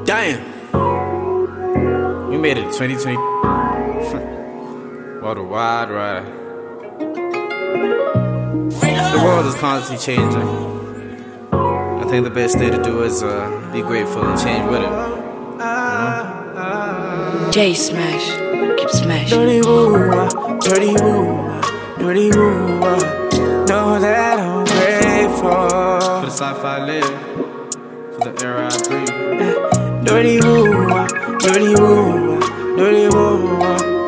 Damn. We made it 2020. What a wild ride. The world is constantly changing. I think the best thing to do is be grateful and change with it. J Smash, keep smashing. Dirty woo, dirty woo, dirty woo. Know that I'm grateful For the life I live, for the air I breathe. Dirty woo, dirty woo, dirty woo.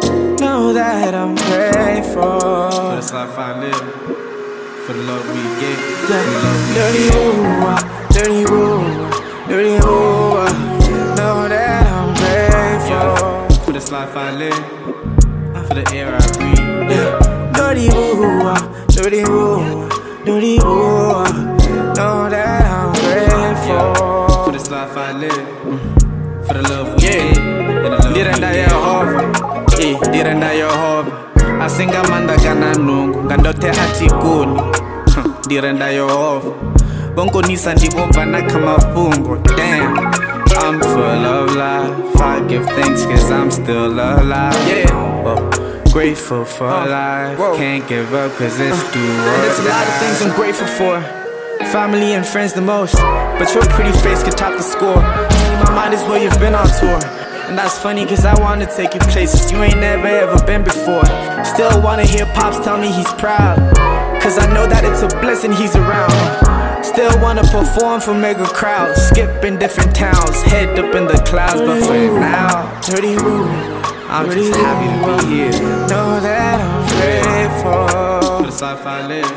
Know that I'm grateful For this life I live, for the love we get, for the love we dirty woo, dirty woo, dirty woo. Know that I'm grateful for this life I live, for the air I breathe. Dirty woo, dirty woo, dirty woo. Know that I'm grateful for this life I live, for the love we get, and the love we Direnda get. Yehova, direnda Yehova. Asinga manda kana nungu, ngandote atikuni. Direnda Yehova, bongo nisa ndibomba na kama fungo. Damn, I'm full of life. I give thanks 'cause I'm still alive. Yeah, grateful for life. Can't give up 'cause it's too hard. There's a lot of things I'm grateful for. Family and friends the most, but your pretty face could top the score. See, my mind is where you've been on tour. And that's funny 'cause I wanna take you places you ain't never ever been before. Still wanna hear Pops tell me he's proud, 'cause I know that it's a blessing he's around. Still wanna perform for mega crowds, skipping different towns, head up in the clouds. But for now, dirty woo, I'm just happy to be here. Know that I'm grateful For this life I live,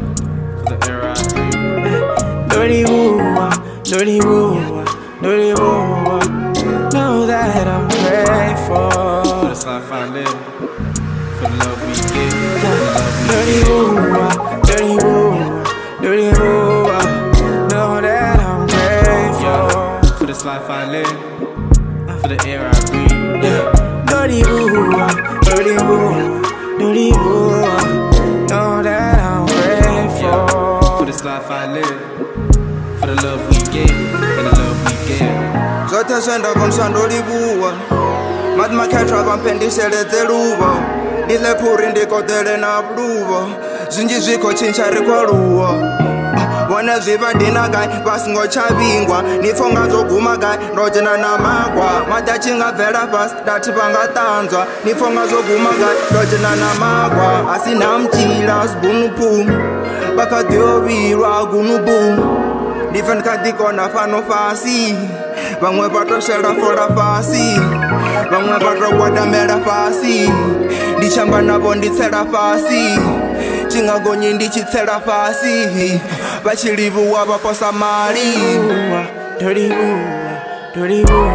for the air I breathe. dirty woo, dirty woo, dirty woo. Know that I'm grateful For this life I live, for the love we get, for the love we dirty get. woo, dirty woo, dirty woo. Know that I'm grateful For this life I live, for the air I breathe. dirty woo, dirty woo, dirty woo. Know that I'm grateful For this life I live, for the love we get, and the love we get. Zothe zwenda komsandolibuwa Mati makhethwa vamphendiselete luvo Ndile phuri ndikotele na bluvo Zwinji zwikho tshintsha rikho luwo Vone zwiva dina gai vasingo chavingwa Nipfo nga zoguma gai ndojena na magwa Madachi nga bvela fasi ndati vanga tanzwa Nipfo nga zoguma gai ndojena na magwa Asina mchila sibunu phumu Vakadiovilwa gunu bumu Ndife ndikadikona fano fasi Vamwe vatoshela fola fasi Vamwe vatogwadamela fasi Ndichamba navo nditsela fasi Chingagonyi ndichitsela fasi Vachilivuwa vaposa mali dirty woo, dirty woo.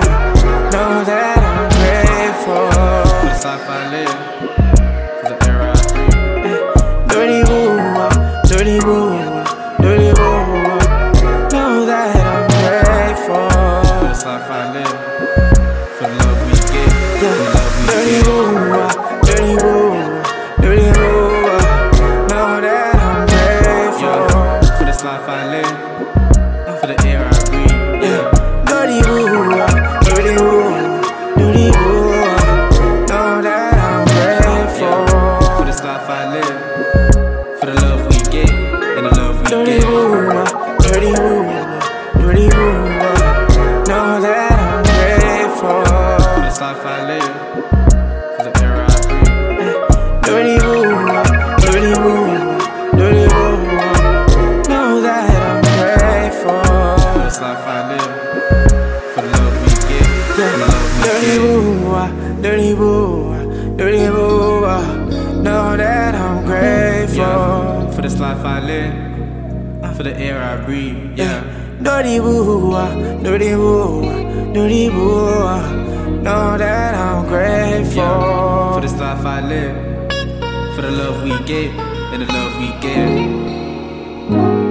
Know that I'm grateful For this life I live, for the air I breathe. dirty woo, dirty woo, dirty woo. Know that I'm grateful For this life I live, for the love we get, for the love we dirty get. woo, dirty woo, dirty woo. Know that I'm grateful For this life I live, for the air I breathe. dirty woo, dirty woo, dirty woo. Know that I'm grateful For this life I live, for the love we get, and the love we dirty get. woo, dirty woo, dirty woo. Know that I'm grateful For this life I live, for the air I breathe. dirty woo, dirty woo, dirty woo. Know that I'm grateful For this life I live, for the love we get, and the love we dirty get. woo, dirty woo, dirty woo. Know that I'm grateful For this life I live, for the air I breathe. dirty woo, dirty woo, dirty woo. Know that I'm grateful For this life I live, for the love we get, and the love we get.